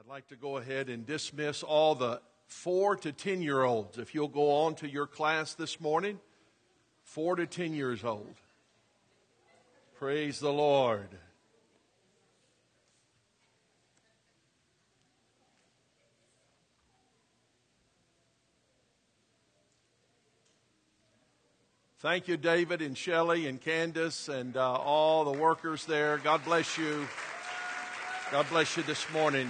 I'd like to go ahead and dismiss all the 4 to 10-year-olds. If you'll go on to your class this morning, 4 to 10 years old. Praise the Lord. Thank you, David and Shelley and Candace and all the workers there. God bless you. God bless you this morning.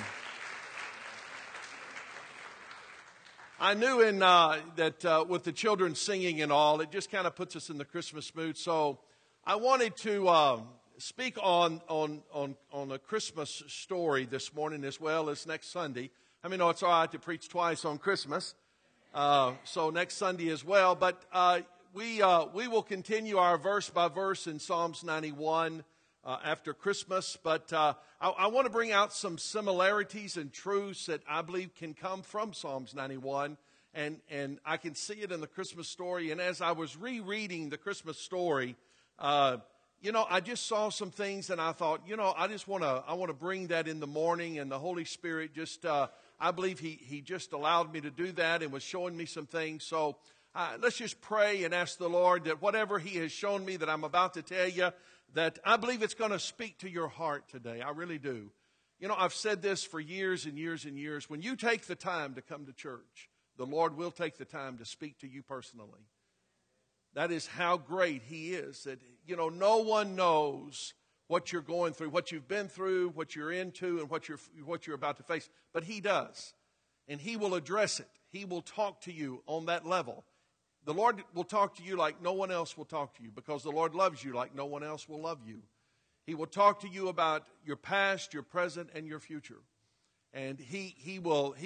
I knew that with the children singing and all, it just kind of puts us in the Christmas mood. So I wanted to speak on a Christmas story this morning as well as next Sunday. I mean, it's all right to preach twice on Christmas. So next Sunday as well. But we will continue our verse by verse in Psalms 91 after Christmas. But I want to bring out some similarities and truths that I believe can come from Psalms 91. And I can see it in the Christmas story. And as I was rereading the Christmas story, I just saw some things and I thought, I want to bring that in the morning. And the Holy Spirit just, I believe He just allowed me to do that and was showing me some things. So let's just pray and ask the Lord that whatever He has shown me that I'm about to tell you, that I believe it's going to speak to your heart today. I really do. I've said this for years and years and years. When you take the time to come to church, the Lord will take the time to speak to you personally. That is how great He is. That, no one knows what you're going through, what you've been through, what you're into, and what you're about to face. But He does. And He will address it. He will talk to you on that level. The Lord will talk to you like no one else will talk to you, because the Lord loves you like no one else will love you. He will talk to you about your past, your present, and your future. And He will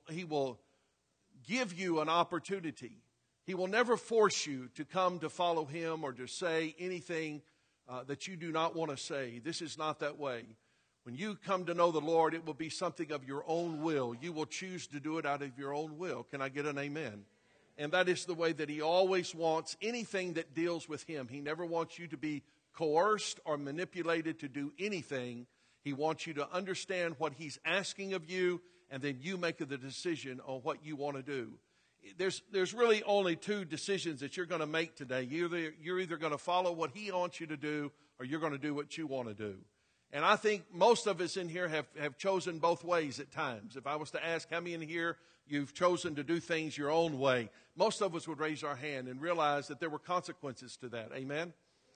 give you an opportunity. He will never force you to come to follow Him or to say anything that you do not want to say. This is not that way. When you come to know the Lord, it will be something of your own will. You will choose to do it out of your own will. Can I get an amen? And that is the way that He always wants anything that deals with Him. He never wants you to be coerced or manipulated to do anything. He wants you to understand what He's asking of you, and then you make the decision on what you want to do. There's really only 2 decisions that you're going to make today. You're either going to follow what He wants you to do, or you're going to do what you want to do. And I think most of us in here have chosen both ways at times. If I was to ask how many in here you've chosen to do things your own way, most of us would raise our hand and realize that there were consequences to that. Amen?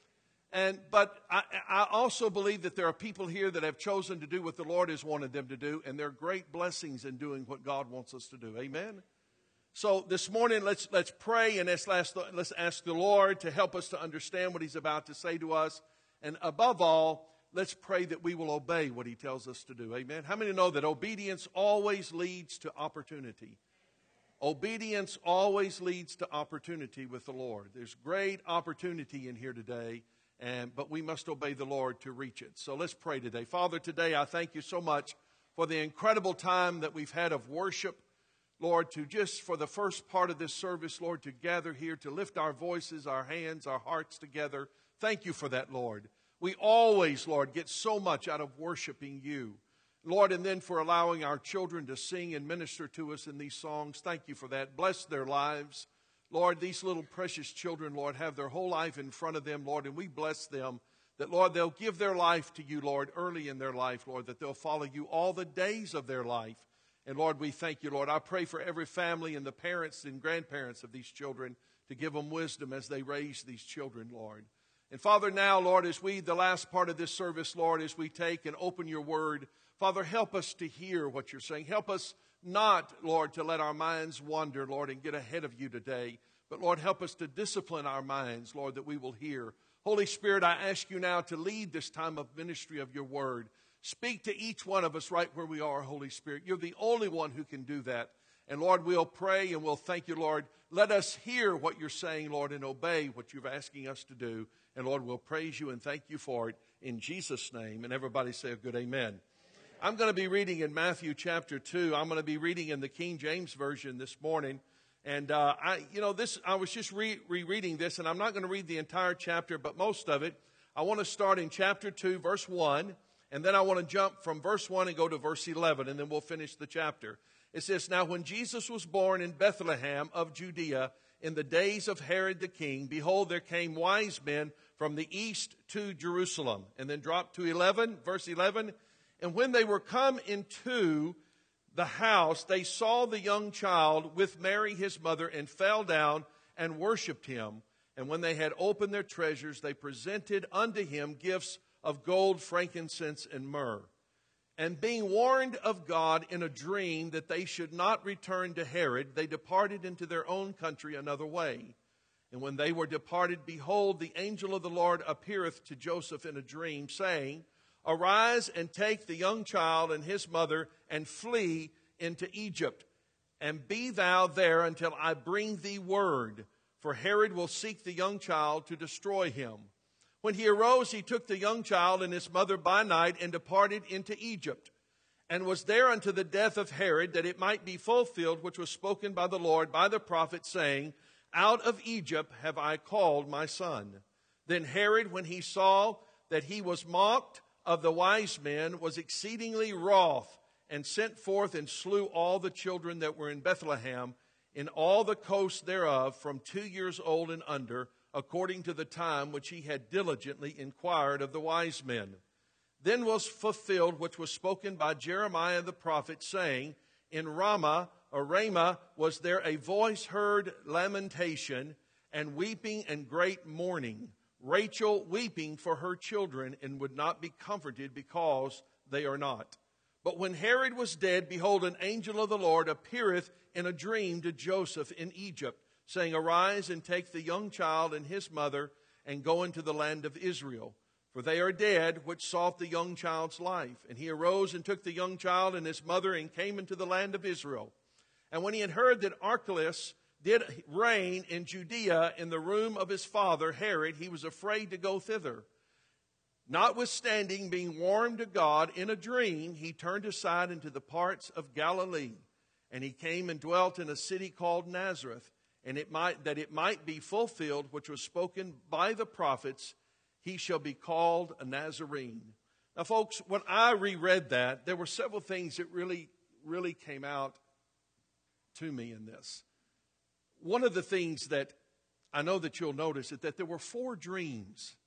But I also believe that there are people here that have chosen to do what the Lord has wanted them to do, and there are great blessings in doing what God wants us to do. Amen? So this morning, let's pray and let's ask the Lord to help us to understand what He's about to say to us. And above all, let's pray that we will obey what He tells us to do. Amen? How many know that obedience always leads to opportunity? Obedience always leads to opportunity with the Lord. There's great opportunity in here today, but we must obey the Lord to reach it. So let's pray today. Father, today I thank You so much for the incredible time that we've had of worship. Lord, for the first part of this service, Lord, to gather here, to lift our voices, our hands, our hearts together. Thank You for that, Lord. We always, Lord, get so much out of worshiping You. Lord, and then for allowing our children to sing and minister to us in these songs. Thank You for that. Bless their lives. Lord, these little precious children, Lord, have their whole life in front of them, Lord, and we bless them. That, Lord, they'll give their life to You, Lord, early in their life, Lord, that they'll follow You all the days of their life. And Lord, we thank You, Lord. I pray for every family and the parents and grandparents of these children to give them wisdom as they raise these children, Lord. And Father, now, Lord, as the last part of this service, Lord, as we take and open Your word, Father, help us to hear what You're saying. Help us not, Lord, to let our minds wander, Lord, and get ahead of You today. But, Lord, help us to discipline our minds, Lord, that we will hear. Holy Spirit, I ask You now to lead this time of ministry of Your word. Speak to each one of us right where we are, Holy Spirit. You're the only one who can do that. And Lord, we'll pray and we'll thank You, Lord. Let us hear what You're saying, Lord, and obey what You're asking us to do. And Lord, we'll praise You and thank You for it in Jesus' name. And everybody say a good amen. I'm going to be reading in Matthew chapter 2. I'm going to be reading in the King James Version this morning. And I was just rereading this, and I'm not going to read the entire chapter, but most of it. I want to start in chapter 2, verse 1. And then I want to jump from verse 1 and go to verse 11, and then we'll finish the chapter. It says, "Now when Jesus was born in Bethlehem of Judea in the days of Herod the king, behold, there came wise men from the east to Jerusalem." And then drop to 11, verse 11. "And when they were come into the house, they saw the young child with Mary his mother, and fell down and worshipped him. And when they had opened their treasures, they presented unto him gifts of gold, frankincense, and myrrh. And being warned of God in a dream that they should not return to Herod, they departed into their own country another way. And when they were departed, behold, the angel of the Lord appeareth to Joseph in a dream, saying, Arise and take the young child and his mother, and flee into Egypt. And be thou there until I bring thee word, for Herod will seek the young child to destroy him. When he arose, he took the young child and his mother by night, and departed into Egypt, and was there unto the death of Herod, that it might be fulfilled which was spoken by the Lord by the prophet, saying, Out of Egypt have I called my son. Then Herod, when he saw that he was mocked of the wise men, was exceedingly wroth, and sent forth and slew all the children that were in Bethlehem, in all the coast thereof, from 2 years old and under, according to the time which he had diligently inquired of the wise men. Then was fulfilled which was spoken by Jeremiah the prophet, saying, In Ramah was there a voice heard, lamentation, and weeping and great mourning, Rachel weeping for her children, and would not be comforted because they are not. But when Herod was dead, behold, an angel of the Lord appeareth in a dream to Joseph in Egypt, saying, Arise and take the young child and his mother, and go into the land of Israel. For they are dead which sought the young child's life. And he arose and took the young child and his mother, and came into the land of Israel. And when he had heard that Archelaus did reign in Judea in the room of his father Herod, he was afraid to go thither. Notwithstanding, being warned of God in a dream, he turned aside into the parts of Galilee. And he came and dwelt in a city called Nazareth, and it might be fulfilled which was spoken by the prophets, He shall be called a Nazarene. Now, folks, when I reread that, there were several things that really came out to me in this. One of the things that I know that you'll notice is that there were 4 dreams.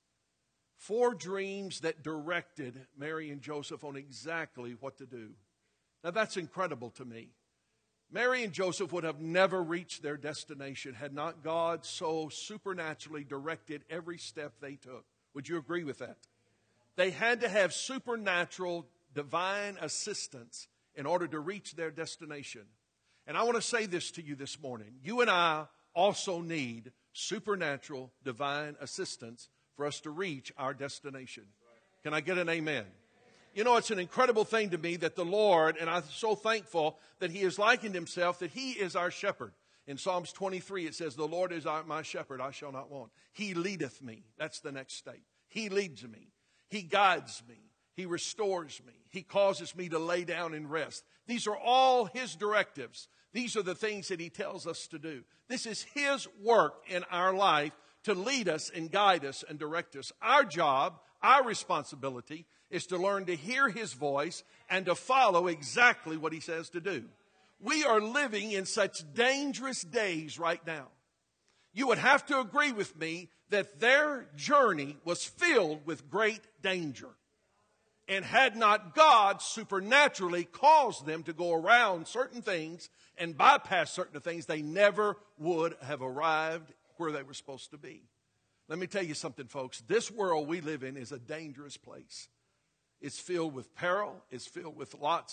4 dreams that directed Mary and Joseph on exactly what to do. Now, that's incredible to me. Mary and Joseph would have never reached their destination had not God so supernaturally directed every step they took. Would you agree with that? They had to have supernatural, divine assistance in order to reach their destination. And I want to say this to you this morning. You and I also need supernatural, divine assistance for us to reach our destination. Can I get an amen? You know, it's an incredible thing to me that the Lord, and I'm so thankful that He has likened Himself, that He is our shepherd. In Psalms 23, it says, The Lord is my shepherd, I shall not want. He leadeth me. That's the next state. He leads me. He guides me. He restores me. He causes me to lay down and rest. These are all His directives. These are the things that He tells us to do. This is His work in our life to lead us and guide us and direct us. Our job, our responsibility, is to learn to hear His voice and to follow exactly what He says to do. We are living in such dangerous days right now. You would have to agree with me that their journey was filled with great danger. And had not God supernaturally caused them to go around certain things and bypass certain things, they never would have arrived where they were supposed to be. Let me tell you something, folks. This world we live in is a dangerous place. It's filled with peril. It's filled with lots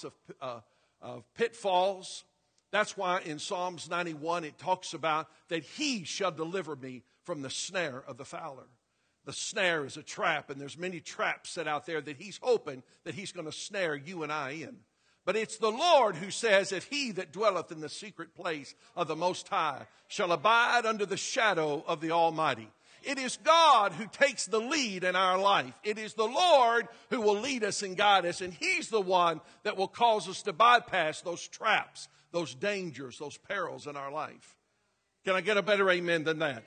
of pitfalls. That's why in Psalms 91 it talks about that He shall deliver me from the snare of the fowler. The snare is a trap, and there's many traps set out there that He's hoping that He's going to snare you and I in. But it's the Lord who says, If he that dwelleth in the secret place of the Most High shall abide under the shadow of the Almighty. It is God who takes the lead in our life. It is the Lord who will lead us and guide us, and He's the one that will cause us to bypass those traps, those dangers, those perils in our life. Can I get a better amen than that?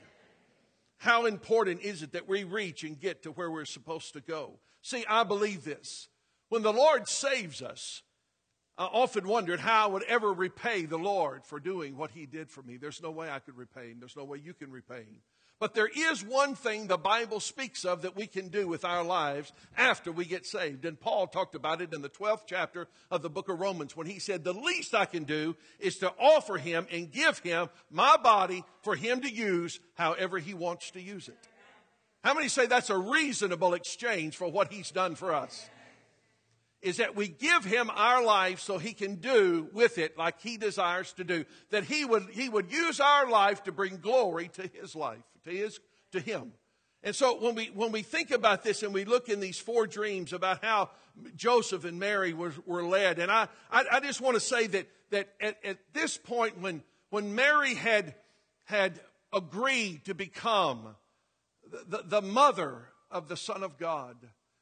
How important is it that we reach and get to where we're supposed to go? See, I believe this. When the Lord saves us, I often wondered how I would ever repay the Lord for doing what he did for me. There's no way I could repay him. There's no way you can repay him. But there is one thing the Bible speaks of that we can do with our lives after we get saved. And Paul talked about it in the 12th chapter of the book of Romans when he said, the least I can do is to offer him and give him my body for him to use however he wants to use it. How many say that's a reasonable exchange for what he's done for us? Is that we give him our life so he can do with it like he desires to do. That he would use our life to bring glory to his life, to him. And so when we think about this and we look in these 4 dreams about how Joseph and Mary were led, and I just want to say that at this point when Mary had agreed to become the mother of the Son of God,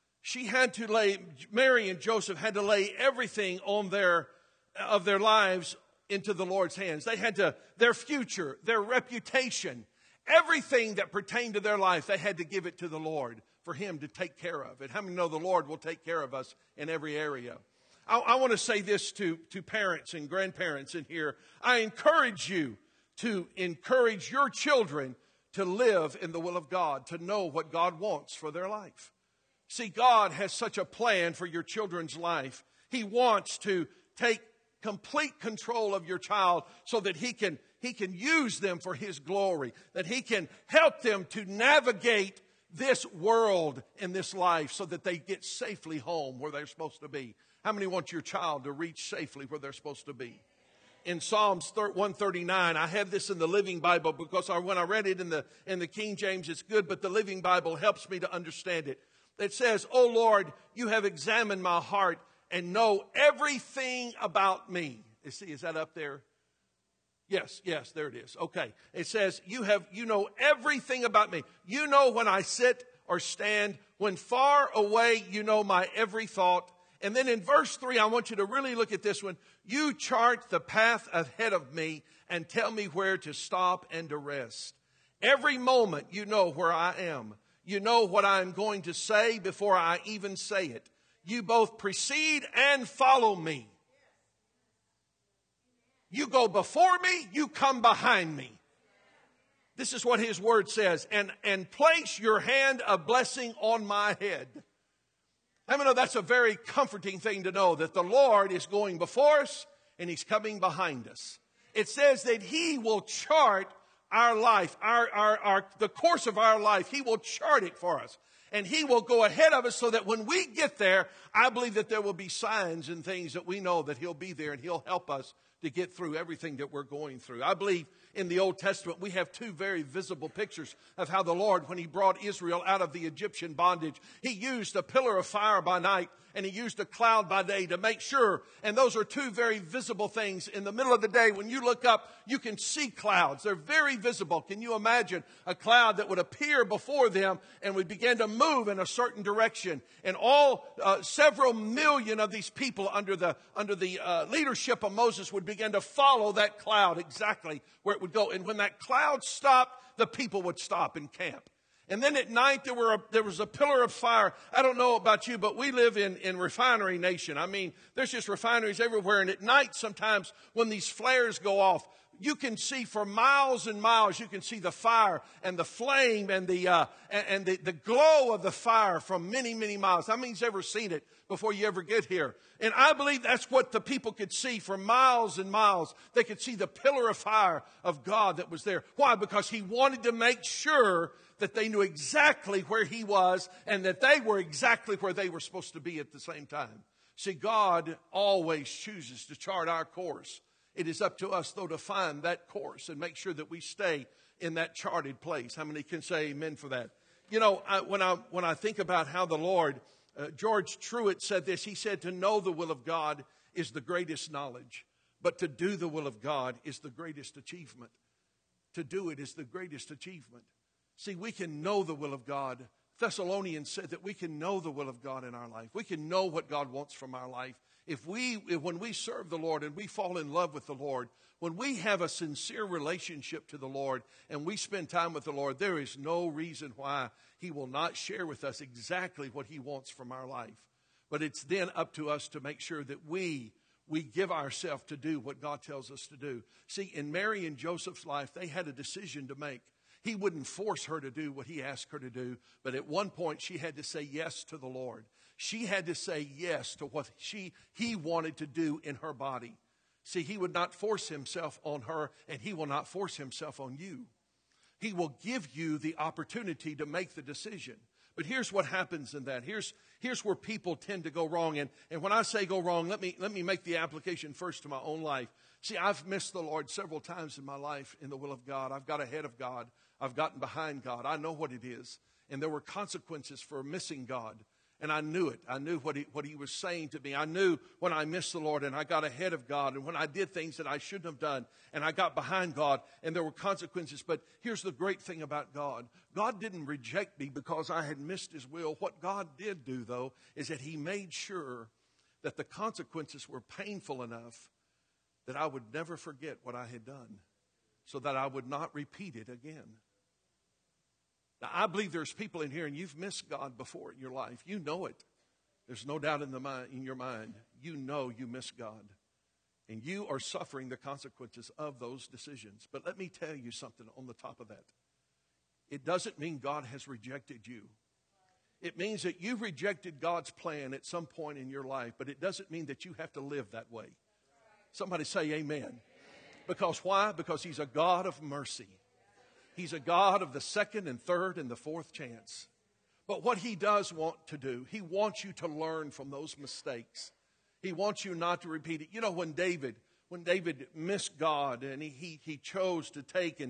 Mary and Joseph had to lay everything of their lives into the Lord's hands. They had their future, their reputation, everything that pertained to their life, they had to give it to the Lord for him to take care of it. How many know the Lord will take care of us in every area? I want to say this to parents and grandparents in here. I encourage you to encourage your children to live in the will of God, to know what God wants for their life. See, God has such a plan for your children's life. He wants to take complete control of your child so that he can use them for his glory, that he can help them to navigate this world and this life so that they get safely home where they're supposed to be. How many want your child to reach safely where they're supposed to be? In Psalms 139, I have this in the Living Bible because when I read it in the King James, it's good, but the Living Bible helps me to understand it. It says, "O Lord, you have examined my heart and know everything about me." You see, is that up there? Yes, there it is. Okay. It says, you know everything about me. You know when I sit or stand. When far away, you know my every thought. And then in verse 3, I want you to really look at this one. You chart the path ahead of me and tell me where to stop and to rest. Every moment you know where I am. You know what I'm going to say before I even say it. You both precede and follow me. You go before me, you come behind me. This is what his word says. And place your hand of blessing on my head. I mean, that's a very comforting thing to know, that the Lord is going before us and he's coming behind us. It says that he will chart our life, the course of our life. He will chart it for us. And he will go ahead of us so that when we get there, I believe that there will be signs and things that we know that he'll be there and he'll help us to get through everything that we're going through. I believe in the Old Testament we have 2 very visible pictures of how the Lord, when he brought Israel out of the Egyptian bondage, he used a pillar of fire by night and he used a cloud by day to make sure. And those are 2 very visible things. In the middle of the day, when you look up, you can see clouds. They're very visible. Can you imagine a cloud that would appear before them and would begin to move in a certain direction? And several million of these people under the leadership of Moses would begin to follow that cloud exactly where it would go. And when that cloud stopped, the people would stop and camp. And then at night there was a pillar of fire. I don't know about you, but we live in refinery nation. I mean, there's just refineries everywhere. And at night sometimes when these flares go off, you can see for miles and miles, you can see the fire and the flame and the glow of the fire from many, many miles. How many's ever seen it before you ever get here? And I believe that's what the people could see for miles and miles. They could see the pillar of fire of God that was there. Why? Because he wanted to make sure that they knew exactly where he was and that they were exactly where they were supposed to be at the same time. See, God always chooses to chart our course. It is up to us, though, to find that course and make sure that we stay in that charted place. How many can say amen for that? You know, when I think about how the Lord, George Truett said this. He said, to know the will of God is the greatest knowledge, but to do the will of God is the greatest achievement. To do it is the greatest achievement. See, we can know the will of God. Thessalonians said that we can know the will of God in our life. We can know what God wants from our life. When we serve the Lord and we fall in love with the Lord, when we have a sincere relationship to the Lord and we spend time with the Lord, there is no reason why he will not share with us exactly what he wants from our life. But it's then up to us to make sure that we give ourselves to do what God tells us to do. See, in Mary and Joseph's life, they had a decision to make. He wouldn't force her to do what he asked her to do, but at one point she had to say yes to the Lord. She had to say yes to what he wanted to do in her body. See, he would not force himself on her, and he will not force himself on you. He will give you the opportunity to make the decision. But here's what happens in that. Here's where people tend to go wrong. And when I say go wrong, let me make the application first to my own life. See, I've missed the Lord several times in my life in the will of God. I've got ahead of God. I've gotten behind God. I know what it is. And there were consequences for missing God. And I knew it. I knew what he was saying to me. I knew when I missed the Lord and I got ahead of God, and when I did things that I shouldn't have done, and I got behind God, and there were consequences. But here's the great thing about God. God didn't reject me because I had missed his will. What God did do, though, is that he made sure that the consequences were painful enough that I would never forget what I had done, so that I would not repeat it again. Now, I believe there's people in here, and you've missed God before in your life. You know it. There's no doubt in your mind. You know you missed God. And you are suffering the consequences of those decisions. But let me tell you something on the top of that. It doesn't mean God has rejected you. It means that you've rejected God's plan at some point in your life, but it doesn't mean that you have to live that way. Somebody say amen. Because why? Because he's a God of mercy. He's a God of the second and third and the fourth chance. But what he does want to do, he wants you to learn from those mistakes. He wants you not to repeat it. You know, when David missed God and he chose to take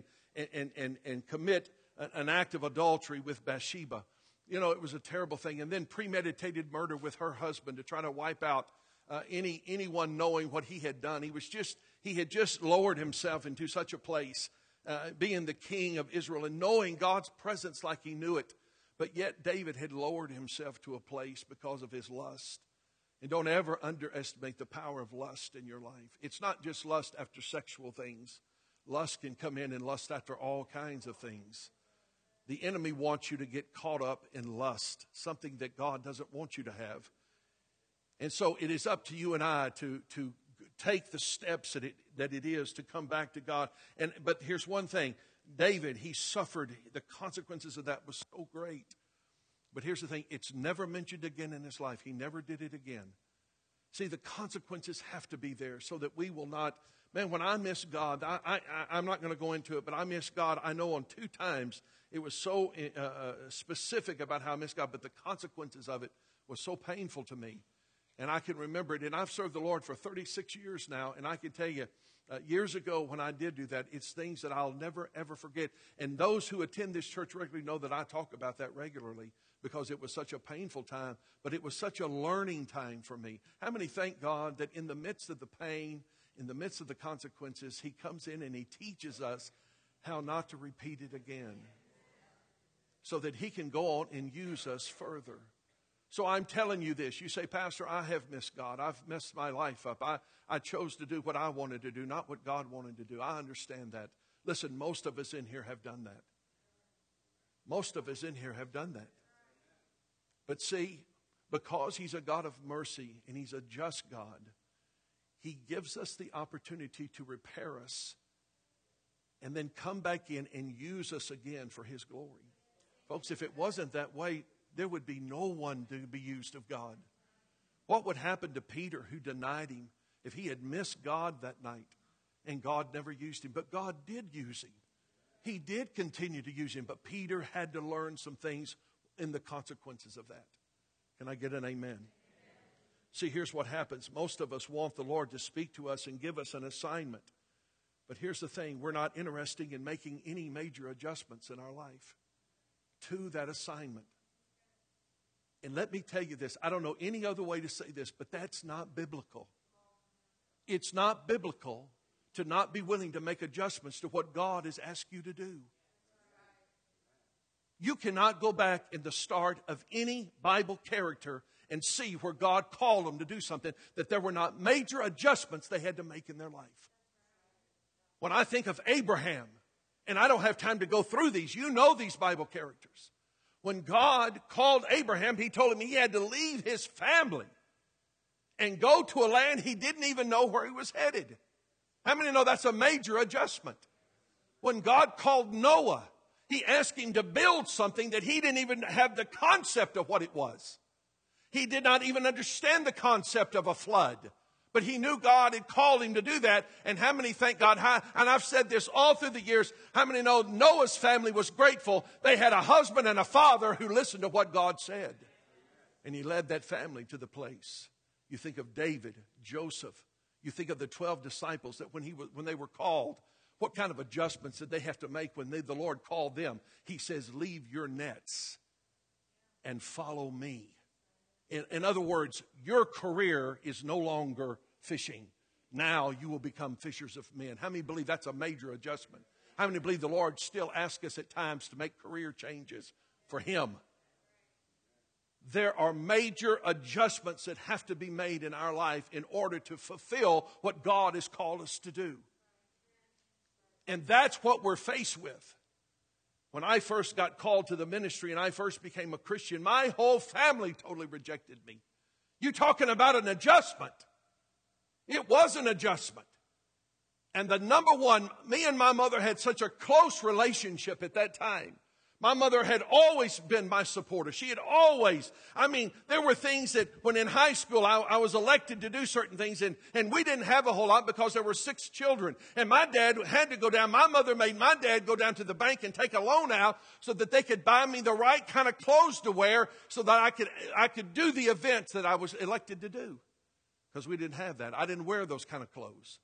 and commit an act of adultery with Bathsheba, you know, it was a terrible thing. And then premeditated murder with her husband to try to wipe out anyone knowing what he had done. He had just lowered himself into such a place. Being the king of Israel and knowing God's presence like he knew it. But yet David had lowered himself to a place because of his lust. And don't ever underestimate the power of lust in your life. It's not just lust after sexual things. Lust can come in and lust after all kinds of things. The enemy wants you to get caught up in lust, something that God doesn't want you to have. And so it is up to you and I to take the steps that it is to come back to God. But here's one thing. David, he suffered. The consequences of that was so great. But here's the thing. It's never mentioned again in his life. He never did it again. See, the consequences have to be there so that we will not. Man, when I miss God, I'm not going to go into it, but I miss God. I know on 2 times it was so specific about how I missed God, but the consequences of it was so painful to me. And I can remember it. And I've served the Lord for 36 years now. And I can tell you, years ago when I did do that, it's things that I'll never, ever forget. And those who attend this church regularly know that I talk about that regularly because it was such a painful time. But it was such a learning time for me. How many thank God that in the midst of the pain, in the midst of the consequences, he comes in and he teaches us how not to repeat it again so that he can go on and use us further. So I'm telling you this. You say, Pastor, I have missed God. I've messed my life up. I chose to do what I wanted to do, not what God wanted to do. I understand that. Listen, most of us in here have done that. Most of us in here have done that. But see, because he's a God of mercy and he's a just God, he gives us the opportunity to repair us and then come back in and use us again for his glory. Folks, if it wasn't that way, there would be no one to be used of God. What would happen to Peter who denied him if he had missed God that night and God never used him? But God did use him. He did continue to use him, but Peter had to learn some things in the consequences of that. Can I get an amen? See, here's what happens. Most of us want the Lord to speak to us and give us an assignment. But here's the thing. We're not interested in making any major adjustments in our life to that assignment. And let me tell you this. I don't know any other way to say this, but that's not biblical. It's not biblical to not be willing to make adjustments to what God has asked you to do. You cannot go back in the start of any Bible character and see where God called them to do something that there were not major adjustments they had to make in their life. When I think of Abraham, and I don't have time to go through these, you know these Bible characters. When God called Abraham, he told him he had to leave his family and go to a land he didn't even know where he was headed. How many know that's a major adjustment? When God called Noah, he asked him to build something that he didn't even have the concept of what it was. He did not even understand the concept of a flood. But he knew God had called him to do that. And how many thank God? And I've said this all through the years. How many know Noah's family was grateful? They had a husband and a father who listened to what God said. And he led that family to the place. You think of David, Joseph. You think of the 12 disciples that when they were called, what kind of adjustments did they have to make when the Lord called them? He says, leave your nets and follow me. In other words, your career is no longer fishing. Now you will become fishers of men. How many believe that's a major adjustment? How many believe the Lord still asks us at times to make career changes for Him? There are major adjustments that have to be made in our life in order to fulfill what God has called us to do. And that's what we're faced with. When I first got called to the ministry and I first became a Christian, my whole family totally rejected me. You talking about an adjustment? It was an adjustment. And the number one, me and my mother had such a close relationship at that time. My mother had always been my supporter. She had always, there were things that when in high school I was elected to do certain things and we didn't have a whole lot because there were 6 children. And my dad had to go down, my mother made my dad go down to the bank and take a loan out so that they could buy me the right kind of clothes to wear so that I could do the events that I was elected to do. Because we didn't have that. I didn't wear those kind of clothes.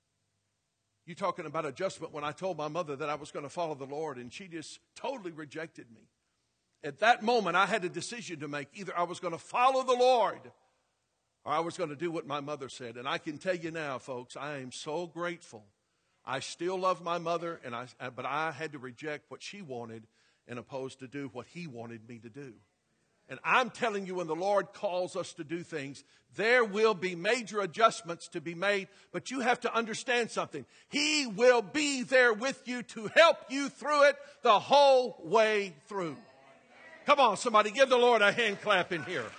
You talking about adjustment when I told my mother that I was going to follow the Lord and she just totally rejected me. At that moment, I had a decision to make. Either I was going to follow the Lord or I was going to do what my mother said. And I can tell you now, folks, I am so grateful. I still love my mother, but I had to reject what she wanted and opposed to do what He wanted me to do. And I'm telling you, when the Lord calls us to do things, there will be major adjustments to be made. But you have to understand something. He will be there with you to help you through it the whole way through. Come on, somebody, give the Lord a hand clap in here.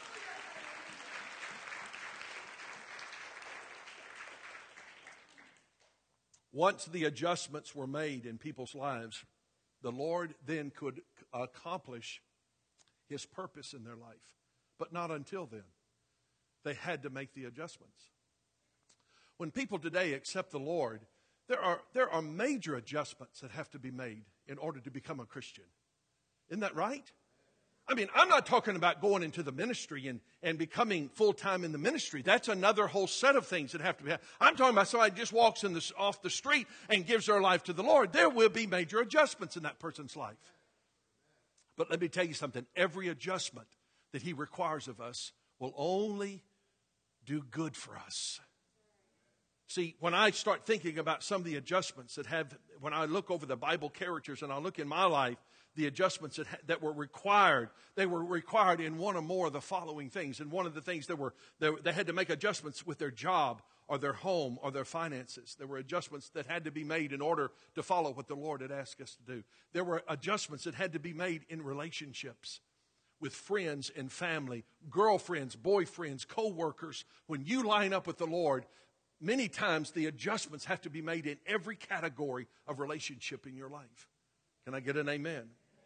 Once the adjustments were made in people's lives, the Lord then could accomplish His purpose in their life. But not until then. They had to make the adjustments. When people today accept the Lord, there are major adjustments that have to be made in order to become a Christian. Isn't that right? I'm not talking about going into the ministry and becoming full-time in the ministry. That's another whole set of things that have to be. I'm talking about somebody just walks off the street and gives their life to the Lord. There will be major adjustments in that person's life. But let me tell you something. Every adjustment that He requires of us will only do good for us. See, when I start thinking about some of the adjustments when I look over the Bible characters and I look in my life, the adjustments that were required, they were required in one or more of the following things. And one of the things they had to make adjustments with their job or their home or their finances. There were adjustments that had to be made in order to follow what the Lord had asked us to do. There were adjustments that had to be made in relationships with friends and family, girlfriends, boyfriends, co-workers. When you line up with the Lord, many times the adjustments have to be made in every category of relationship in your life. Can I get an amen?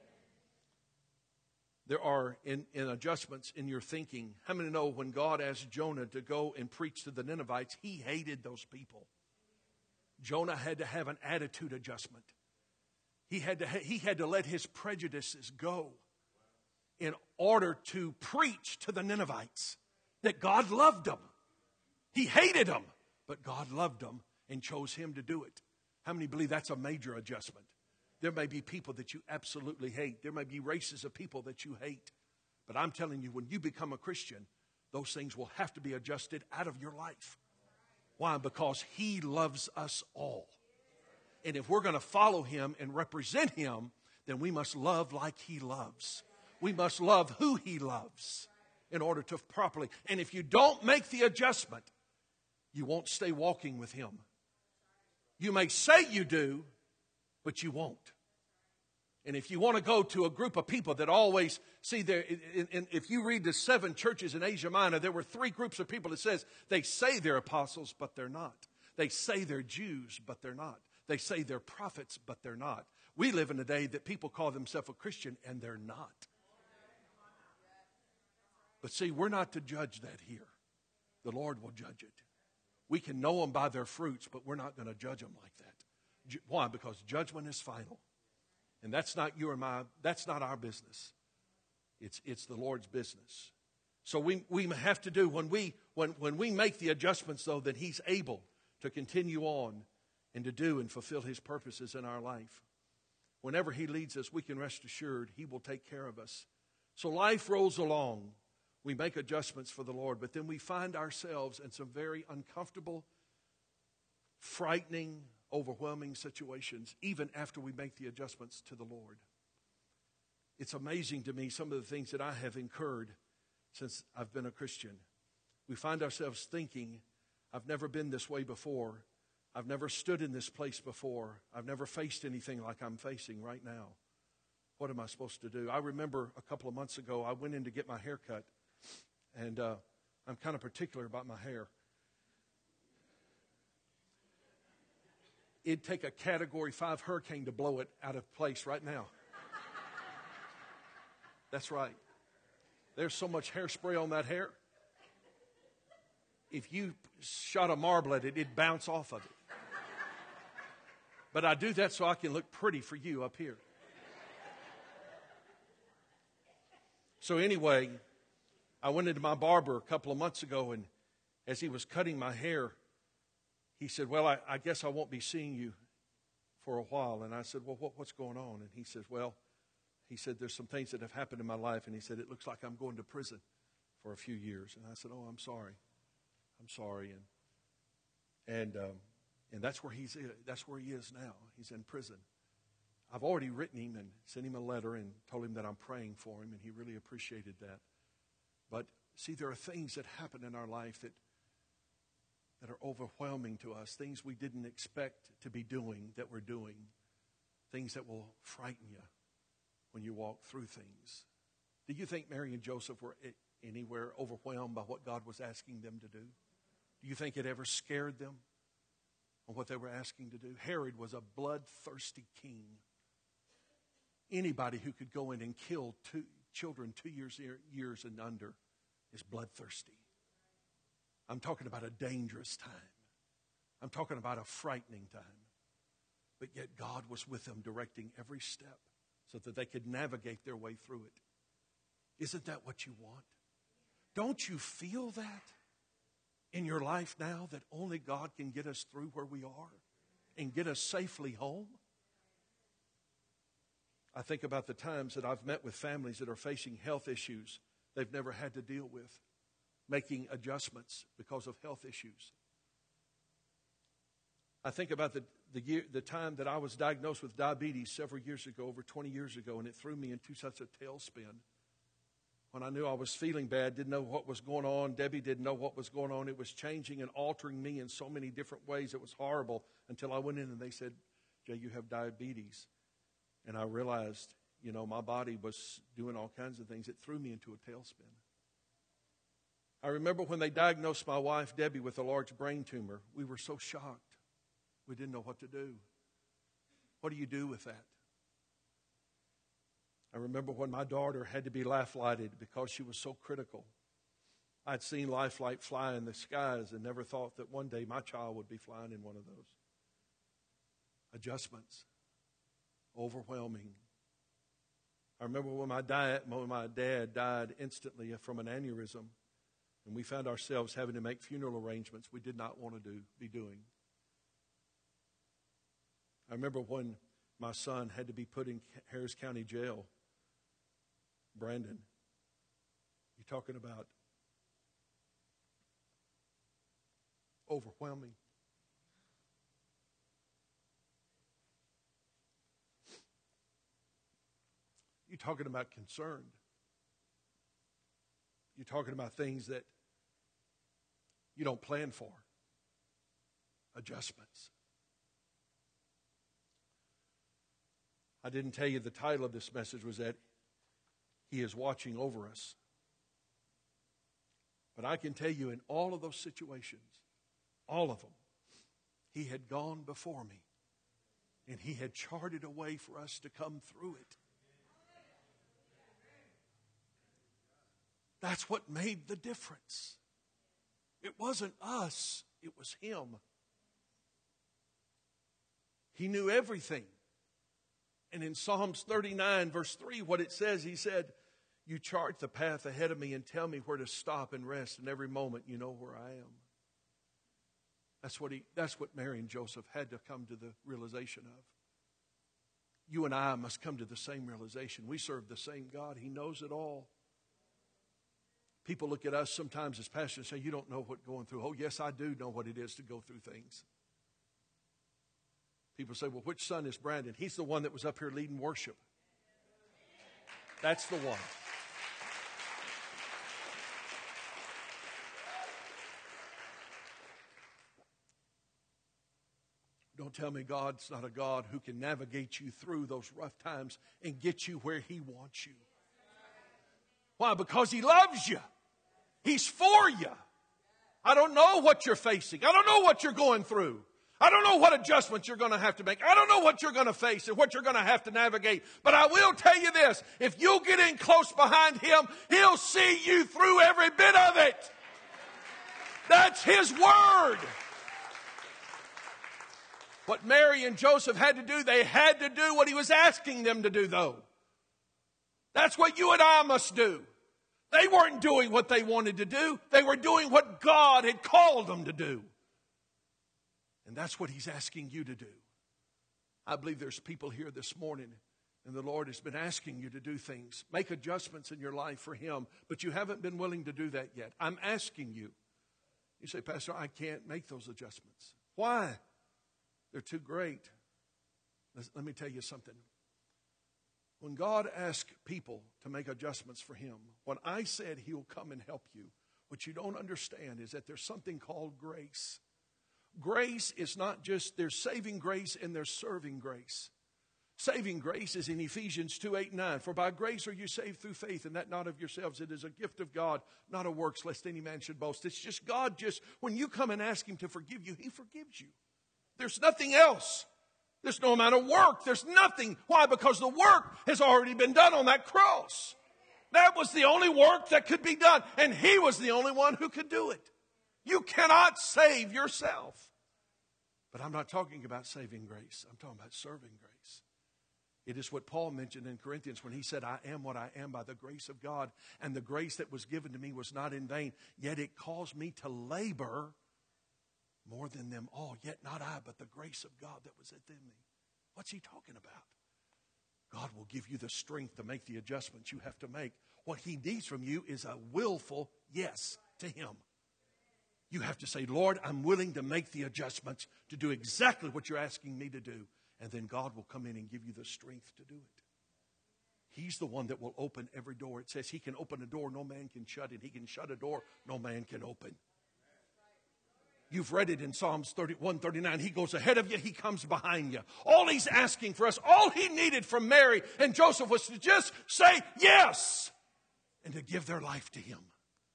There are in adjustments in your thinking. How many know when God asked Jonah to go and preach to the Ninevites, he hated those people. Jonah had to have an attitude adjustment. He had to let his prejudices go in order to preach to the Ninevites that God loved them. He hated them, but God loved them and chose him to do it. How many believe that's a major adjustment? There may be people that you absolutely hate. There may be races of people that you hate. But I'm telling you, when you become a Christian, those things will have to be adjusted out of your life. Why? Because He loves us all. And if we're going to follow Him and represent Him, then we must love like He loves. We must love who He loves in order to properly. And if you don't make the adjustment, you won't stay walking with Him. You may say you do, but you won't. And if you want to go to a group of people that always see if you read the 7 churches in Asia Minor, there were 3 groups of people that says they say they're apostles, but they're not. They say they're Jews, but they're not. They say they're prophets, but they're not. We live in a day that people call themselves a Christian, and they're not. But see, we're not to judge that here. The Lord will judge it. We can know them by their fruits, but we're not going to judge them like that. Why? Because judgment is final. And that's not that's not our business. It's the Lord's business. So we have to do, when we make the adjustments, though, that He's able to continue on and to do and fulfill His purposes in our life. Whenever He leads us, we can rest assured He will take care of us. So life rolls along. We make adjustments for the Lord, but then we find ourselves in some very uncomfortable, frightening, overwhelming situations, even after we make the adjustments to the Lord. It's amazing to me some of the things that I have incurred since I've been a Christian. We find ourselves thinking, I've never been this way before. I've never stood in this place before. I've never faced anything like I'm facing right now. What am I supposed to do? I remember a couple of months ago, I went in to get my hair cut. And I'm kind of particular about my hair. It'd take a Category 5 hurricane to blow it out of place right now. That's right. There's so much hairspray on that hair. If you shot a marble at it, it'd bounce off of it. But I do that so I can look pretty for you up here. So anyway, I went into my barber a couple of months ago, and as he was cutting my hair, he said, well, I guess I won't be seeing you for a while. And I said, well, what's going on? And he says, there's some things that have happened in my life. And he said, it looks like I'm going to prison for a few years. And I said, oh, I'm sorry. I'm sorry. And that's where he is now. He's in prison. I've already written him and sent him a letter and told him that I'm praying for him, and he really appreciated that. But see, there are things that happen in our life that are overwhelming to us, things we didn't expect to be doing that we're doing, things that will frighten you when you walk through things. Do you think Mary and Joseph were anywhere overwhelmed by what God was asking them to do? Do you think it ever scared them on what they were asking to do? Herod was a bloodthirsty king. Anybody who could go in and kill children 2 years and under is bloodthirsty. I'm talking about a dangerous time. I'm talking about a frightening time. But yet God was with them, directing every step so that they could navigate their way through it. Isn't that what you want? Don't you feel that in your life now, that only God can get us through where we are and get us safely home? I think about the times that I've met with families that are facing health issues they've never had to deal with, making adjustments because of health issues. I think about the time that I was diagnosed with diabetes several years ago, over 20 years ago, and it threw me into such a tailspin. When I knew I was feeling bad, didn't know what was going on. Debbie didn't know what was going on. It was changing and altering me in so many different ways. It was horrible until I went in and they said, Jay, you have diabetes. And I realized, my body was doing all kinds of things. It threw me into a tailspin. I remember when they diagnosed my wife, Debbie, with a large brain tumor, we were so shocked. We didn't know what to do. What do you do with that? I remember when my daughter had to be life-lighted because she was so critical. I'd seen Life Light fly in the skies and never thought that one day my child would be flying in one of those. Adjustments. Overwhelming. I remember when my dad died instantly from an aneurysm, and we found ourselves having to make funeral arrangements we did not want to be doing. I remember when my son had to be put in Harris County Jail. Brandon, you're talking about overwhelming. You're talking about concerned. You're talking about things that you don't plan for. Adjustments. I didn't tell you the title of this message was that He is watching over us. But I can tell you in all of those situations, all of them, He had gone before me. And He had charted a way for us to come through it. That's what made the difference. It wasn't us, it was Him. He knew everything. And in Psalms 39, verse 3, what it says, He said, you chart the path ahead of me and tell me where to stop and rest. And every moment you know where I am. That's what Mary and Joseph had to come to the realization of. You and I must come to the same realization. We serve the same God. He knows it all. People look at us sometimes as pastors and say, you don't know what going through. Oh, yes, I do know what it is to go through things. People say, well, which son is Brandon? He's the one that was up here leading worship. That's the one. Don't tell me God's not a God who can navigate you through those rough times and get you where He wants you. Why? Because He loves you. He's for you. I don't know what you're facing. I don't know what you're going through. I don't know what adjustments you're going to have to make. I don't know what you're going to face and what you're going to have to navigate. But I will tell you this. If you'll get in close behind Him, He'll see you through every bit of it. That's His word. What Mary and Joseph had to do, they had to do what He was asking them to do, though. That's what you and I must do. They weren't doing what they wanted to do. They were doing what God had called them to do. And that's what He's asking you to do. I believe there's people here this morning, and the Lord has been asking you to do things. Make adjustments in your life for Him, but you haven't been willing to do that yet. I'm asking you. You say, Pastor, I can't make those adjustments. Why? They're too great. Let me tell you something. When God asks people to make adjustments for Him, when I said He'll come and help you, what you don't understand is that there's something called grace. Grace is not just, there's saving grace and there's serving grace. Saving grace is in Ephesians 2:8-9. For by grace are you saved through faith, and that not of yourselves. It is a gift of God, not of works, lest any man should boast. It's just God when you come and ask Him to forgive you, He forgives you. There's nothing else. There's no amount of work. There's nothing. Why? Because the work has already been done on that cross. That was the only work that could be done. And He was the only one who could do it. You cannot save yourself. But I'm not talking about saving grace. I'm talking about serving grace. It is what Paul mentioned in Corinthians when he said, I am what I am by the grace of God. And the grace that was given to me was not in vain. Yet it caused me to labor more than them all. Yet not I, but the grace of God that was within me. What's he talking about? God will give you the strength to make the adjustments you have to make. What He needs from you is a willful yes to Him. You have to say, Lord, I'm willing to make the adjustments to do exactly what you're asking me to do. And then God will come in and give you the strength to do it. He's the one that will open every door. It says He can open a door, no man can shut it. He can shut a door, no man can open. You've read it in Psalms 139. He goes ahead of you. He comes behind you. All He's asking for us, all He needed from Mary and Joseph was to just say yes and to give their life to Him.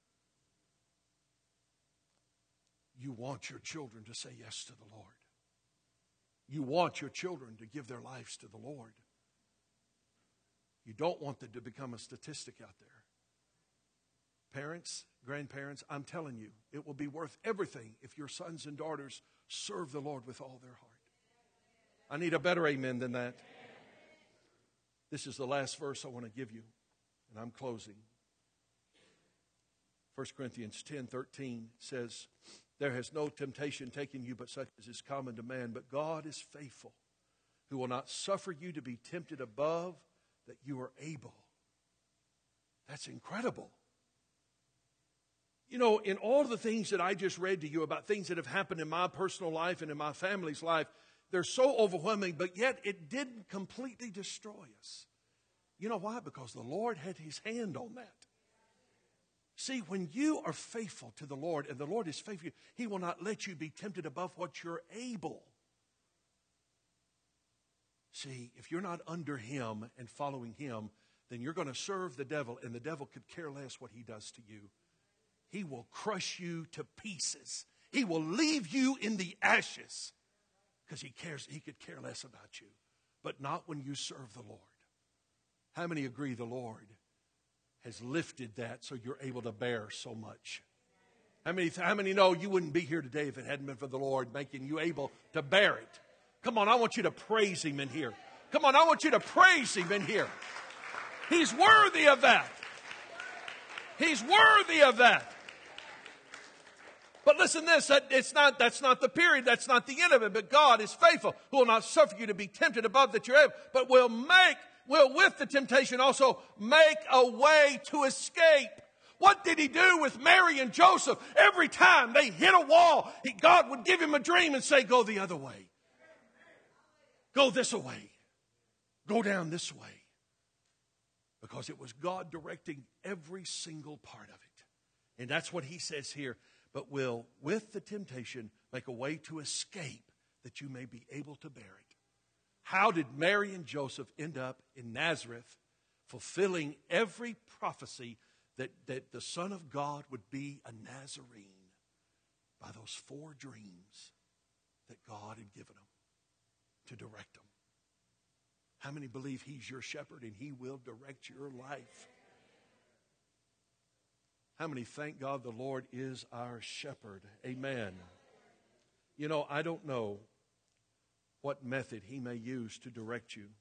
You want your children to say yes to the Lord. You want your children to give their lives to the Lord. You don't want them to become a statistic out there. Parents, grandparents, I'm telling you, it will be worth everything if your sons and daughters serve the Lord with all their heart. I need a better amen than that. This is the last verse I want to give you, and I'm closing. 1 Corinthians 10:13 says, there has no temptation taken you but such as is common to man, but God is faithful, who will not suffer you to be tempted above that you are able. That's incredible. You know, in all the things that I just read to you about things that have happened in my personal life and in my family's life, they're so overwhelming, but yet it didn't completely destroy us. You know why? Because the Lord had His hand on that. See, when you are faithful to the Lord and the Lord is faithful, He will not let you be tempted above what you're able. See, if you're not under him and following him, then you're going to serve the devil, and the devil could care less what he does to you. He will crush you to pieces. He will leave you in the ashes because he could care less about you. But not when you serve the Lord. How many agree the Lord has lifted that so you're able to bear so much? How many know you wouldn't be here today if it hadn't been for the Lord making you able to bear it? Come on, I want you to praise him in here. Come on, I want you to praise him in here. He's worthy of that. He's worthy of that. But listen to this, that's not the period, that's not the end of it. But God is faithful, who will not suffer you to be tempted above that you're able, but will with the temptation also make a way to escape. What did he do with Mary and Joseph? Every time they hit a wall, God would give him a dream and say, go the other way. Go this way. Go down this way. Because it was God directing every single part of it. And that's what he says here. But will, with the temptation, make a way to escape that you may be able to bear it. How did Mary and Joseph end up in Nazareth, fulfilling every prophecy that the Son of God would be a Nazarene? By those 4 dreams that God had given them to direct them. How many believe he's your shepherd and he will direct your life? How many thank God the Lord is our shepherd? Amen. You know, I don't know what method he may use to direct you.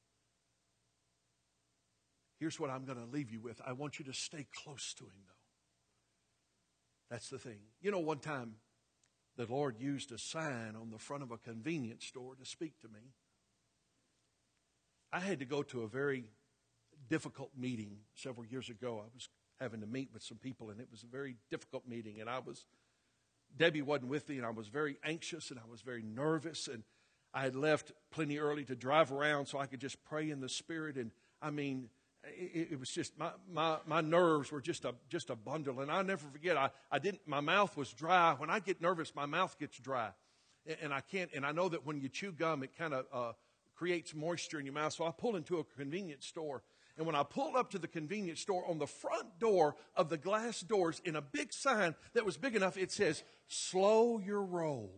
Here's what I'm going to leave you with. I want you to stay close to him, though. That's the thing. You know, one time the Lord used a sign on the front of a convenience store to speak to me. I had to go to a very difficult meeting several years ago. I was having to meet with some people, and it was a very difficult meeting. And Debbie wasn't with me, and I was very anxious, and I was very nervous. And I had left plenty early to drive around so I could just pray in the Spirit. And I mean, it was just, my nerves were just a bundle. And I'll never forget, my mouth was dry. When I get nervous, my mouth gets dry. And I know that when you chew gum, it kind of creates moisture in your mouth. So I pulled into a convenience store. And when I pulled up to the convenience store, on the front door of the glass doors, in a big sign that was big enough, it says, slow your roll.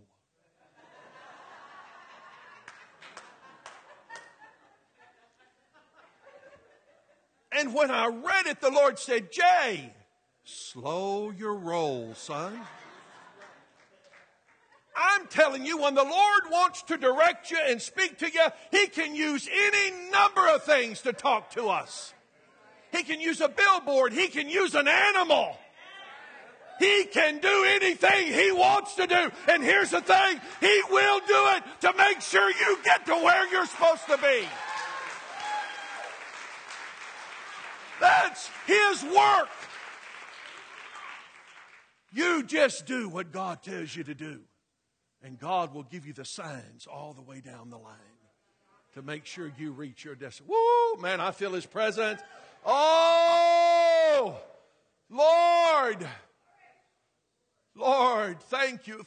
And when I read it, the Lord said, Jay, slow your roll, son. I'm telling you, when the Lord wants to direct you and speak to you, he can use any number of things to talk to us. He can use a billboard. He can use an animal. He can do anything he wants to do. And here's the thing, he will do it to make sure you get to where you're supposed to be. That's his work. You just do what God tells you to do. And God will give you the signs all the way down the line to make sure you reach your destiny. Woo, man, I feel his presence. Oh, Lord. Lord, thank you,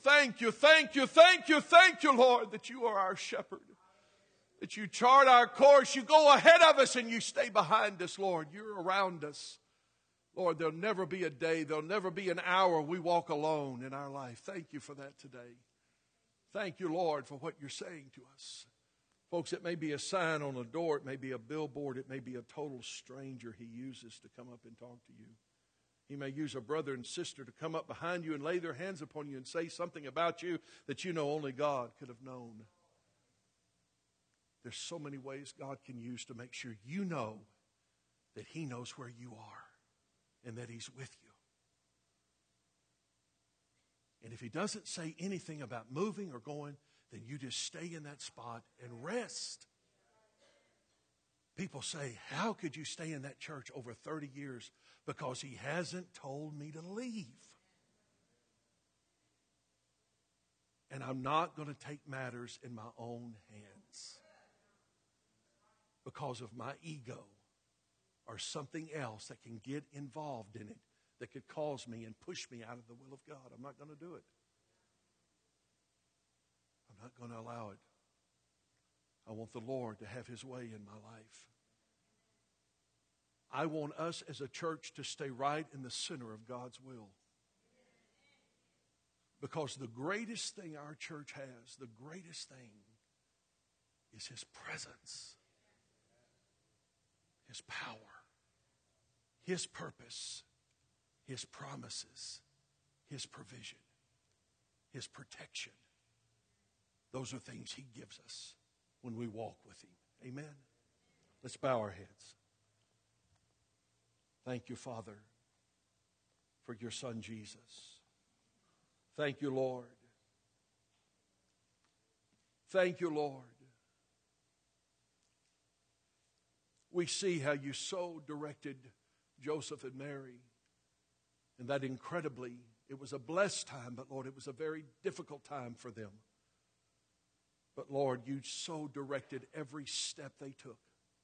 Lord, that you are our shepherd. That you chart our course. You go ahead of us and you stay behind us, Lord. You're around us. Lord, there'll never be a day, there'll never be an hour we walk alone in our life. Thank you for that today. Thank you, Lord, for what you're saying to us. Folks, it may be a sign on a door. It may be a billboard. It may be a total stranger he uses to come up and talk to you. He may use a brother and sister to come up behind you and lay their hands upon you and say something about you that you know only God could have known. There's so many ways God can use to make sure you know that he knows where you are and that he's with you. And if he doesn't say anything about moving or going, then you just stay in that spot and rest. People say, how could you stay in that church over 30 years? Because he hasn't told me to leave. And I'm not going to take matters in my own hands because of my ego or something else that can get involved in it that could cause me and push me out of the will of God. I'm not going to do it. I'm not going to allow it. I want the Lord to have His way in my life. I want us as a church to stay right in the center of God's will. Because the greatest thing our church has, the greatest thing, is His presence, His power, His purpose, His promises, His provision, His protection. Those are things He gives us when we walk with Him. Amen? Let's bow our heads. Thank you, Father, for your Son Jesus. Thank you, Lord. Thank you, Lord. We see how you so directed Joseph and Mary, and that incredibly, it was a blessed time, but Lord, it was a very difficult time for them. But Lord, you so directed every step they took.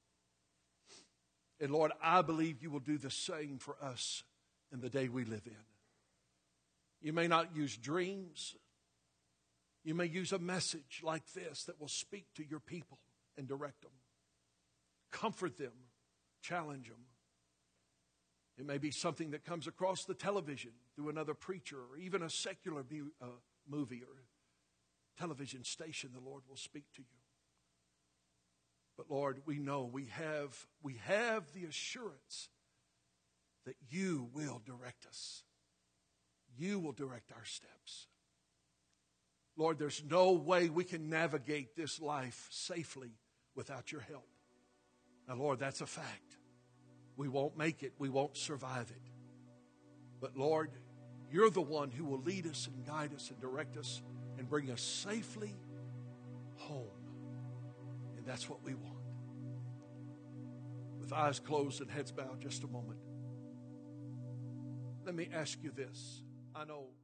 And Lord, I believe you will do the same for us in the day we live in. You may not use dreams. You may use a message like this that will speak to your people and direct them. Comfort them, challenge them. It may be something that comes across the television through another preacher or even a secular movie or television station. The Lord will speak to you. But Lord, we know we have the assurance that you will direct us. You will direct our steps. Lord, there's no way we can navigate this life safely without your help. Now, Lord, that's a fact. We won't make it. We won't survive it. But Lord, you're the one who will lead us and guide us and direct us and bring us safely home. And that's what we want. With eyes closed and heads bowed just a moment, let me ask you this. I know